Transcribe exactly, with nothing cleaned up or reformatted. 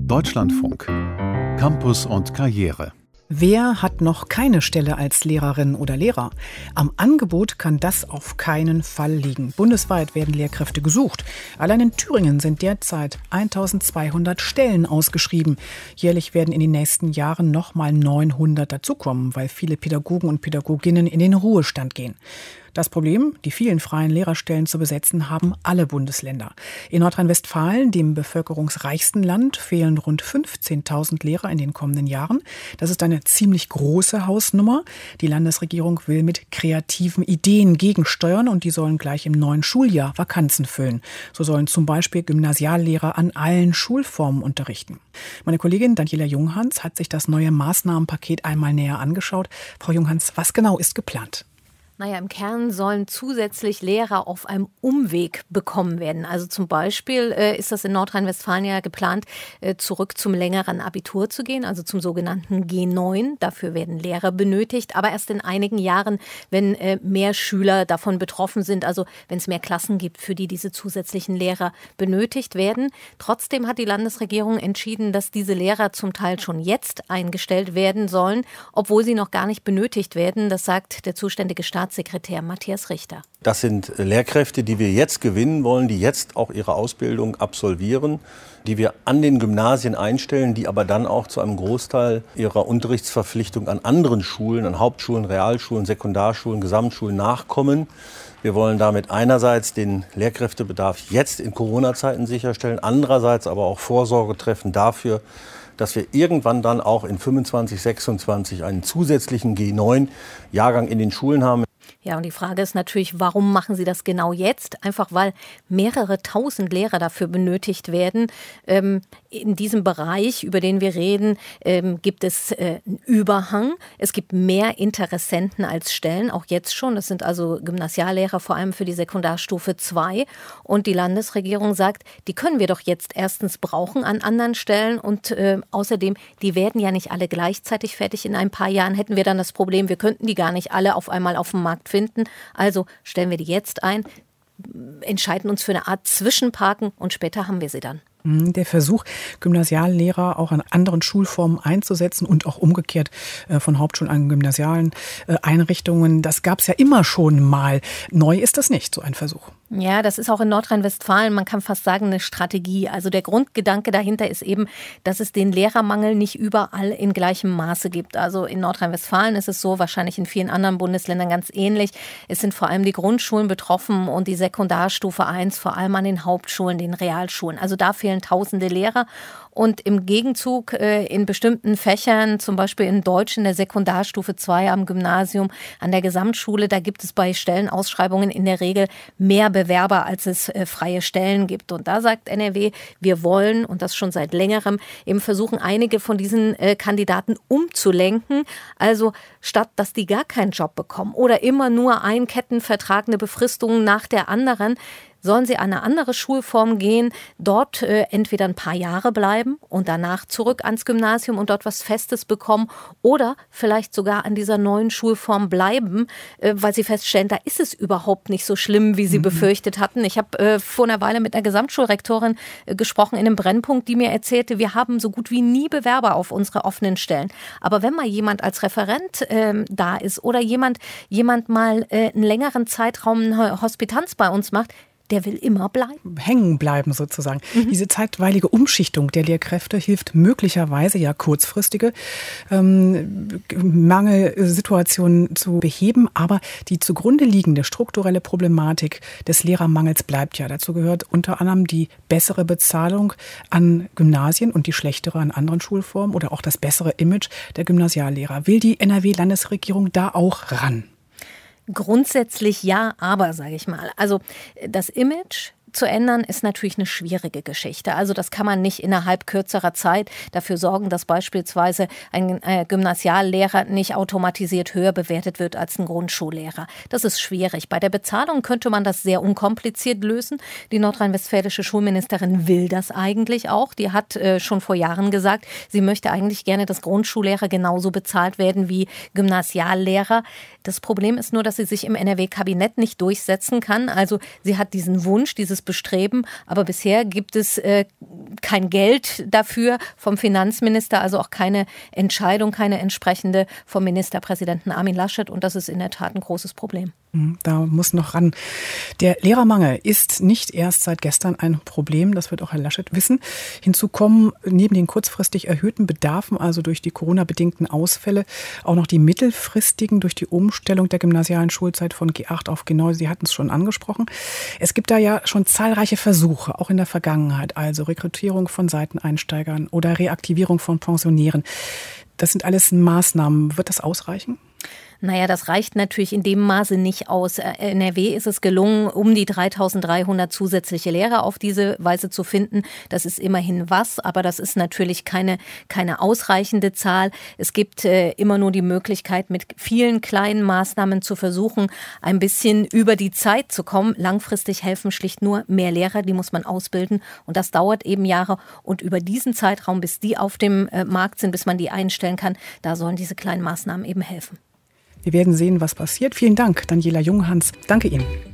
Deutschlandfunk. Campus und Karriere. Wer hat noch keine Stelle als Lehrerin oder Lehrer? Am Angebot kann das auf keinen Fall liegen. Bundesweit werden Lehrkräfte gesucht. Allein in Thüringen sind derzeit eintausendzweihundert Stellen ausgeschrieben. Jährlich werden in den nächsten Jahren noch mal neunhundert dazukommen, weil viele Pädagogen und Pädagoginnen in den Ruhestand gehen. Das Problem, die vielen freien Lehrerstellen zu besetzen, haben alle Bundesländer. In Nordrhein-Westfalen, dem bevölkerungsreichsten Land, fehlen rund fünfzehntausend Lehrer in den kommenden Jahren. Das ist eine ziemlich große Hausnummer. Die Landesregierung will mit kreativen Ideen gegensteuern und die sollen gleich im neuen Schuljahr Vakanzen füllen. So sollen zum Beispiel Gymnasiallehrer an allen Schulformen unterrichten. Meine Kollegin Daniela Junghans hat sich das neue Maßnahmenpaket einmal näher angeschaut. Frau Junghans, was genau ist geplant? Naja, im Kern sollen zusätzlich Lehrer auf einem Umweg bekommen werden. Also zum Beispiel äh, ist das in Nordrhein-Westfalen ja geplant, äh, zurück zum längeren Abitur zu gehen, also zum sogenannten G neun. Dafür werden Lehrer benötigt, aber erst in einigen Jahren, wenn äh, mehr Schüler davon betroffen sind, also wenn es mehr Klassen gibt, für die diese zusätzlichen Lehrer benötigt werden. Trotzdem hat die Landesregierung entschieden, dass diese Lehrer zum Teil schon jetzt eingestellt werden sollen, obwohl sie noch gar nicht benötigt werden. Das sagt der zuständige Staatssekretär Matthias Richter. Das sind Lehrkräfte, die wir jetzt gewinnen wollen, die jetzt auch ihre Ausbildung absolvieren, die wir an den Gymnasien einstellen, die aber dann auch zu einem Großteil ihrer Unterrichtsverpflichtung an anderen Schulen, an Hauptschulen, Realschulen, Sekundarschulen, Gesamtschulen nachkommen. Wir wollen damit einerseits den Lehrkräftebedarf jetzt in Corona-Zeiten sicherstellen, andererseits aber auch Vorsorge treffen dafür, dass wir irgendwann dann auch in fünfundzwanzig, sechsundzwanzig einen zusätzlichen G neun Jahrgang in den Schulen haben. Ja, und die Frage ist natürlich, warum machen Sie das genau jetzt? Einfach weil mehrere tausend Lehrer dafür benötigt werden. Ähm, in diesem Bereich, über den wir reden, ähm, gibt es äh, einen Überhang. Es gibt mehr Interessenten als Stellen, auch jetzt schon. Das sind also Gymnasiallehrer, vor allem für die Sekundarstufe zwei. Und die Landesregierung sagt, die können wir doch jetzt erstens brauchen an anderen Stellen. Und äh, außerdem, die werden ja nicht alle gleichzeitig fertig. In ein paar Jahren hätten wir dann das Problem, wir könnten die gar nicht alle auf einmal auf dem Markt finden. Also stellen wir die jetzt ein, entscheiden uns für eine Art Zwischenparken und später haben wir sie dann. Der Versuch, Gymnasiallehrer auch an anderen Schulformen einzusetzen und auch umgekehrt äh, von Hauptschulen an gymnasialen äh, Einrichtungen, das gab es ja immer schon mal. Neu ist das nicht, so ein Versuch. Ja, das ist auch in Nordrhein-Westfalen, man kann fast sagen, eine Strategie. Also der Grundgedanke dahinter ist eben, dass es den Lehrermangel nicht überall in gleichem Maße gibt. Also in Nordrhein-Westfalen ist es so, wahrscheinlich in vielen anderen Bundesländern ganz ähnlich. Es sind vor allem die Grundschulen betroffen und die Sekundarstufe eins, vor allem an den Hauptschulen, den Realschulen. Also da fehlen tausende Lehrer. Und im Gegenzug äh, in bestimmten Fächern, zum Beispiel in Deutsch in der Sekundarstufe zwei am Gymnasium, an der Gesamtschule, da gibt es bei Stellenausschreibungen in der Regel mehr Bewerber, als es äh, freie Stellen gibt. Und da sagt N R W, wir wollen, und das schon seit längerem, eben versuchen, einige von diesen äh, Kandidaten umzulenken. Also statt, dass die gar keinen Job bekommen oder immer nur ein Kettenvertrag, eine Befristung nach der anderen, sollen sie an eine andere Schulform gehen, dort äh, entweder ein paar Jahre bleiben und danach zurück ans Gymnasium und dort was Festes bekommen oder vielleicht sogar an dieser neuen Schulform bleiben, äh, weil sie feststellen, da ist es überhaupt nicht so schlimm, wie sie mhm. befürchtet hatten. Ich habe äh, vor einer Weile mit einer Gesamtschulrektorin äh, gesprochen in einem Brennpunkt, die mir erzählte, wir haben so gut wie nie Bewerber auf unsere offenen Stellen. Aber wenn mal jemand als Referent äh, da ist oder jemand, jemand mal äh, einen längeren Zeitraum eine Hospitanz bei uns macht, der will immer bleiben. Hängen bleiben sozusagen. Mhm. Diese zeitweilige Umschichtung der Lehrkräfte hilft möglicherweise ja kurzfristige ähm, Mangelsituationen zu beheben, aber die zugrunde liegende strukturelle Problematik des Lehrermangels bleibt ja. Dazu gehört unter anderem die bessere Bezahlung an Gymnasien und die schlechtere an anderen Schulformen oder auch das bessere Image der Gymnasiallehrer. Will die N R W-Landesregierung da auch ran? Grundsätzlich ja, aber, sage ich mal. Also das Image zu ändern, ist natürlich eine schwierige Geschichte. Also das kann man nicht innerhalb kürzerer Zeit dafür sorgen, dass beispielsweise ein äh, Gymnasiallehrer nicht automatisiert höher bewertet wird als ein Grundschullehrer. Das ist schwierig. Bei der Bezahlung könnte man das sehr unkompliziert lösen. Die nordrhein-westfälische Schulministerin will das eigentlich auch. Die hat äh, schon vor Jahren gesagt, sie möchte eigentlich gerne, dass Grundschullehrer genauso bezahlt werden wie Gymnasiallehrer. Das Problem ist nur, dass sie sich im N R W-Kabinett nicht durchsetzen kann. Also sie hat diesen Wunsch, dieses Bestreben. Aber bisher gibt es äh, kein Geld dafür vom Finanzminister, also auch keine Entscheidung, keine entsprechende vom Ministerpräsidenten Armin Laschet. Und das ist in der Tat ein großes Problem. Da muss noch ran. Der Lehrermangel ist nicht erst seit gestern ein Problem, das wird auch Herr Laschet wissen. Hinzu kommen neben den kurzfristig erhöhten Bedarfen, also durch die Corona-bedingten Ausfälle, auch noch die mittelfristigen durch die Umstellung der gymnasialen Schulzeit von G acht auf G neun. Sie hatten es schon angesprochen. Es gibt da ja schon zahlreiche Versuche, auch in der Vergangenheit, also Rekrutierung von Seiteneinsteigern oder Reaktivierung von Pensionären. Das sind alles Maßnahmen. Wird das ausreichen? Naja, das reicht natürlich in dem Maße nicht aus. N R W ist es gelungen, um die dreitausenddreihundert zusätzliche Lehrer auf diese Weise zu finden. Das ist immerhin was, aber das ist natürlich keine, keine ausreichende Zahl. Es gibt äh, immer nur die Möglichkeit, mit vielen kleinen Maßnahmen zu versuchen, ein bisschen über die Zeit zu kommen. Langfristig helfen schlicht nur mehr Lehrer, die muss man ausbilden. Und das dauert eben Jahre. Und über diesen Zeitraum, bis die auf dem äh, Markt sind, bis man die einstellen kann, da sollen diese kleinen Maßnahmen eben helfen. Wir werden sehen, was passiert. Vielen Dank, Daniela Junghans. Danke Ihnen.